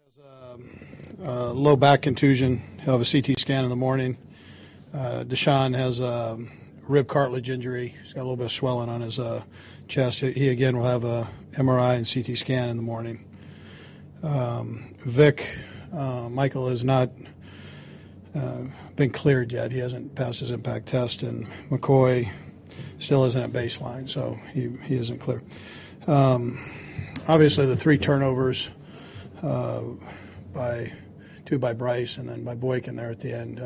Low back contusion. He'll have a CT scan in the morning. Deshaun has a rib cartilage injury. He's got a little bit of swelling on his chest. He again will have a MRI and CT scan in the morning. Vic, Michael has not been cleared yet. He hasn't passed his impact test, and McCoy still isn't at baseline, so he isn't clear. Obviously, the 3 turnovers, two by Bryce and then by Boykin there at the end.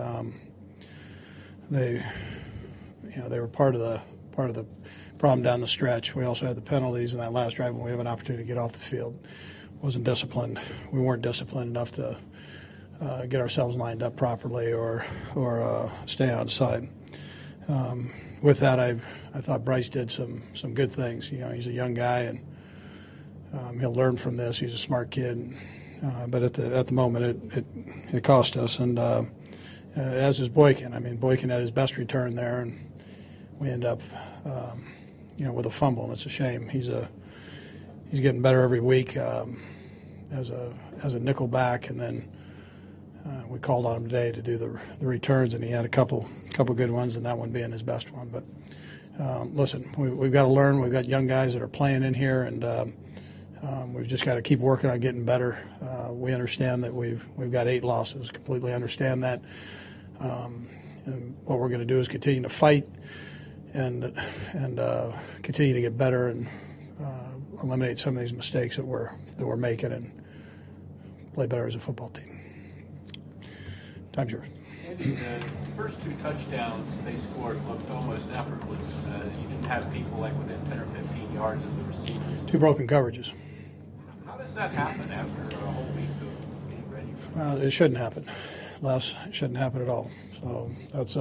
They were part of the problem down the stretch. We also had the penalties in that last drive when we have an opportunity to get off the field. Wasn't disciplined. We weren't disciplined enough to get ourselves lined up properly or stay on side. With that, I thought Bryce did some good things. He's a young guy and he'll learn from this. He's a smart kid, but at the moment it cost us. And as is Boykin. I mean, Boykin had his best return there, and we end up with a fumble, and it's a shame. He's getting better every week as a nickel back, and then we called on him today to do the returns, and he had a couple good ones, and that one being his best one. But listen, we've got to learn. We've got young guys that are playing in here, and we've just got to keep working on getting better. We understand that we've got 8 losses. Completely understand that. And what we're going to do is continue to fight and continue to get better and eliminate some of these mistakes that we're making and play better as a football team. Time's yours. Andy, the first 2 touchdowns they scored looked almost effortless. You didn't have people like within 10 or 15 yards of the receivers. 2 broken coverages. How does that happen after a whole week of getting ready for it? It shouldn't happen. Les, it shouldn't happen at all. So that's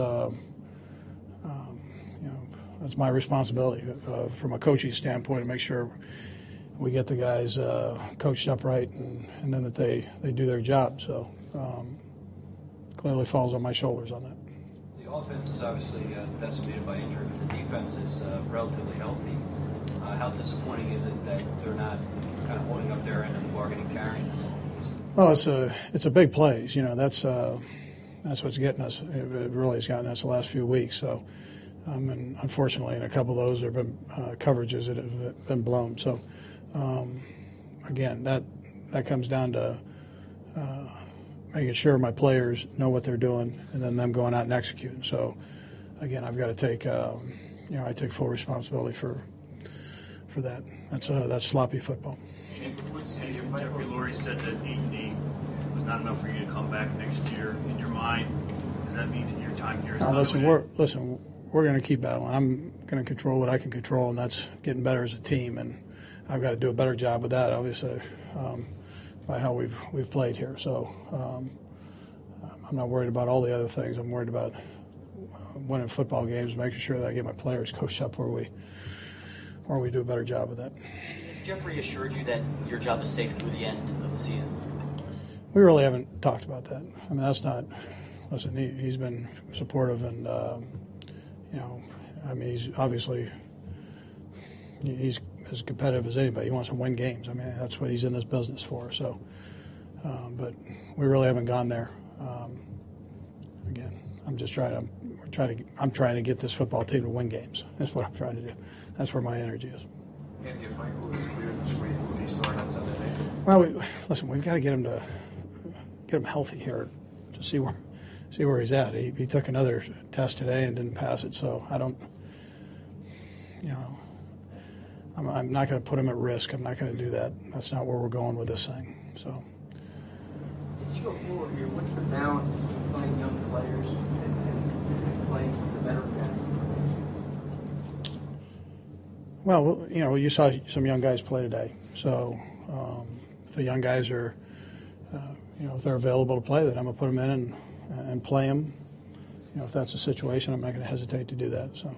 that's my responsibility from a coaching standpoint to make sure we get the guys coached up right and then that they do their job. So clearly falls on my shoulders on that. The offense is obviously decimated by injury, but the defense is relatively healthy. How disappointing is it that they're not kind of holding up their end of the bargain and carrying this offense? Well, it's a big plays. That's what's getting us. It really has gotten us the last few weeks. So, and unfortunately, in a couple of those, there have been coverages that have been blown. So, again, that comes down to making sure my players know what they're doing, and then them going out and executing. So, again, I've got to take I take full responsibility for that. That's sloppy football. Jeffrey Lurie said that 8-8 was not enough for you to come back next year. In your mind, does that mean that your time here is not we're going to keep battling. I'm going to control what I can control, and that's getting better as a team. And I've got to do a better job with that, obviously, by how we've played here. So I'm not worried about all the other things. I'm worried about winning football games, making sure that I get my players coached up where we do a better job of that. Has Jeffrey assured you that your job is safe through the end of the season? We really haven't talked about that. I mean, that's not. Listen, he's been supportive, and he's obviously he's as competitive as anybody. He wants to win games. I mean, that's what he's in this business for. So, but we really haven't gone there. Again, I'm trying to get this football team to win games. That's what I'm trying to do. That's where my energy is. Andy, if Michael is cleared this week, will he start on Sunday? Well, we've got to get him healthy here to see where he's at. He took another test today and didn't pass it, so I don't. I'm not going to put him at risk. I'm not going to do that. That's not where we're going with this thing. So. As you go forward here, what's the balance between playing young players and playing some of the veteran guys? Well, you saw some young guys play today. So if the young guys are, if they're available to play, then I'm going to put them in and play them. If that's the situation, I'm not going to hesitate to do that. So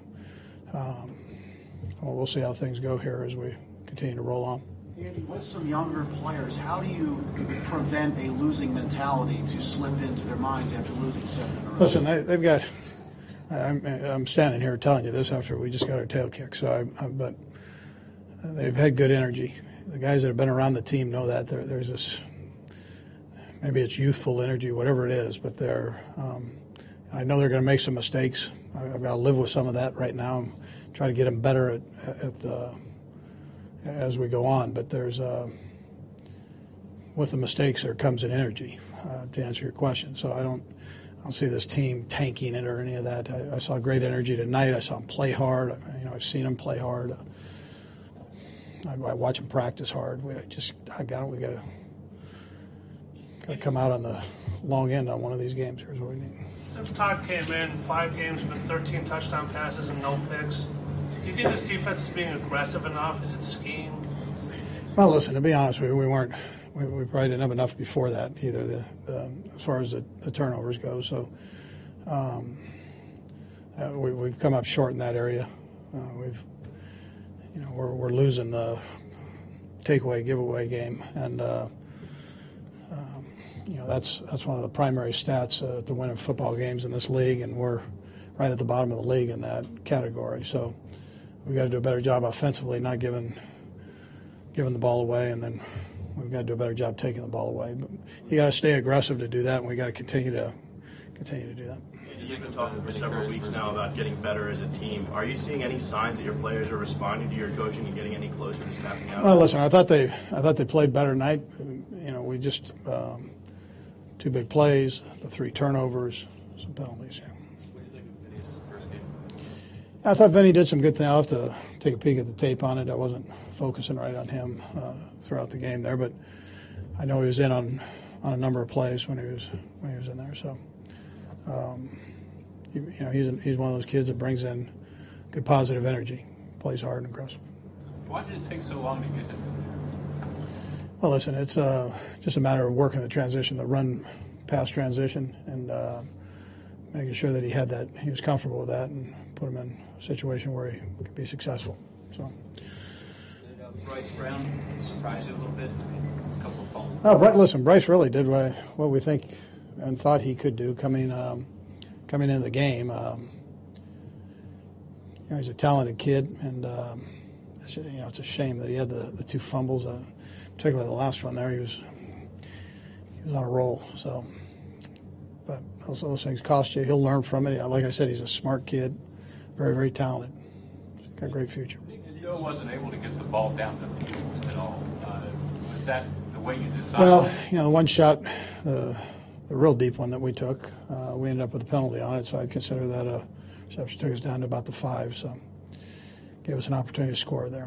we'll see how things go here as we continue to roll on. Andy, with some younger players, how do you prevent a losing mentality to slip into their minds after losing 7 in a row? Listen, they've got. I'm standing here telling you this after we just got our tail kicked. So, but they've had good energy. The guys that have been around the team know that there's this maybe it's youthful energy, whatever it is, but I know they're going to make some mistakes. I've got to live with some of that right now and try to get them better as we go on. But with the mistakes there comes an energy, to answer your question. So I don't see this team tanking it or any of that. I saw great energy tonight. I saw them play hard. I've seen them play hard. I watch them practice hard. We got to come out on the long end on one of these games. Here's what we need. Since Todd came in, 5 games with 13 touchdown passes and no picks. Do you think this defense is being aggressive enough? Is it scheme? Well, listen, to be honest with you, we probably didn't have enough before that either, as far as the turnovers go. So we've come up short in that area. We're losing the takeaway giveaway game, and that's one of the primary stats to winning football games in this league, and we're right at the bottom of the league in that category. So we've got to do a better job offensively, not giving the ball away, and then we've got to do a better job taking the ball away. But you got to stay aggressive to do that, and we got to continue to do that. You've been talking for several weeks now about getting better as a team. Are you seeing any signs that your players are responding to your coaching and getting any closer to snapping out? Well, listen, I thought they played better tonight. We just 2 big plays, the 3 turnovers, some penalties. Yeah. What do you think of Vinny's first game? I thought Vinny did some good things. I'll have to take a peek at the tape on it. I wasn't focusing right on him throughout the game there, but I know he was in on a number of plays when he was in there. So, he's one of those kids that brings in good positive energy, plays hard and aggressive. Why did it take so long to get him? Well, listen, it's just a matter of working the transition, the run-pass transition, and making sure that he was comfortable with that, and put him in a situation where he could be successful. So. Did Bryce Brown surprise you a little bit? A couple of fumbles. Listen, Bryce really did what we think and thought he could do coming into the game. He's a talented kid, and it's a shame that he had the 2 fumbles, particularly the last one there. He was on a roll. So, but those things cost you. He'll learn from it. Like I said, he's a smart kid, very, very talented. He's got a great future. Still wasn't able to get the ball down the field at all. Was that the way you decided? Well, the one shot, the real deep one that we took, we ended up with a penalty on it, so I'd consider that a reception. Took us down to about the 5, so gave us an opportunity to score there.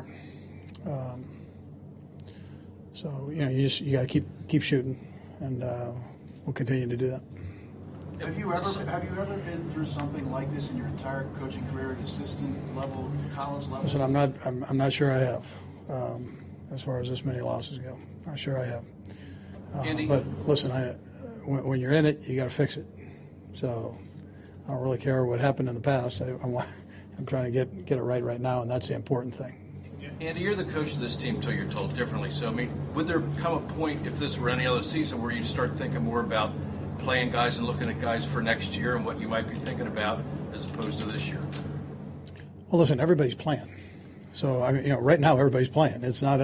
So you got to keep shooting, and we'll continue to do that. Have you ever been through something like this in your entire coaching career at assistant level, college level? Listen, I'm not sure I have, as far as this many losses go. Not sure I have. Andy? But listen, when you're in it, you got to fix it. So I don't really care what happened in the past. I'm trying to get it right now, and that's the important thing. Andy, you're the coach of this team until you're told differently. So, would there come a point, if this were any other season, where you start thinking more about playing guys and looking at guys for next year and what you might be thinking about as opposed to this year? Well, listen, everybody's playing. So, right now everybody's playing. It's not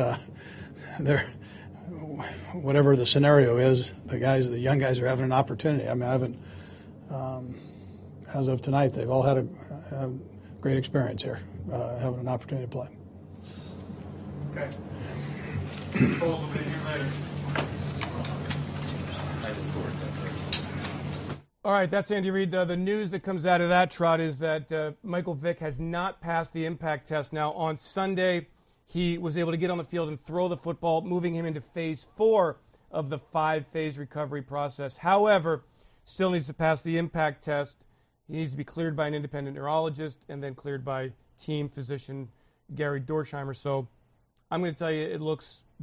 whatever the scenario is, the young guys are having an opportunity. I haven't, as of tonight, they've all had a great experience here, having an opportunity to play. Okay. Polls will be here later. All right, that's Andy Reid. The news that comes out of that, Trot, is that Michael Vick has not passed the impact test. Now, on Sunday, he was able to get on the field and throw the football, moving him into phase 4 of the 5-phase recovery process. However, still needs to pass the impact test. He needs to be cleared by an independent neurologist and then cleared by team physician Gary Dorsheimer. So I'm going to tell you, it looks